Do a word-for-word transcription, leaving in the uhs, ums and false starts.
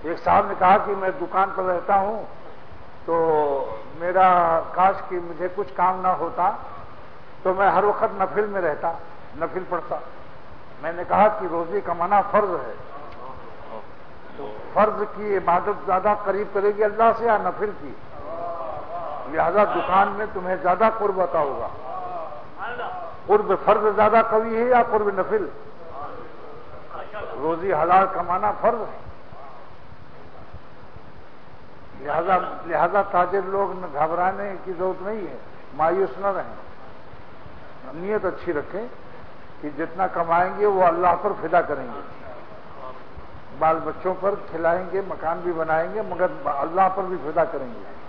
एक साहब ने कहा कि मैं दुकान पर रहता हूं तो मेरा काश कि मुझे कुछ काम ना होता तो मैं हर वक्त नफिल में रहता, नफिल पढ़ता। मैंने कहा कि रोजी कमाना फर्ज है, तो फर्ज की इबादत ज्यादा करीब करेगी अल्लाह से या नफिल की? लिहाजा दुकान में तुम्हें ज्यादा कुर्ब अता होगा। कुर्ब फर्ज ज्यादा कवी है या कुर्ब नफिल? रोजी हलाल कमाना फर्ज है। लिहाजा लिहाजा ताजिर लोग घबराने की जरूरत नहीं है, मायूस न रहें, नीयत अच्छी रखें कि जितना कमाएंगे वो अल्लाह पर फिदा करेंगे, बाल बच्चों पर खिलाएंगे, मकान भी बनाएंगे, मगर अल्लाह पर भी फिदा करेंगे।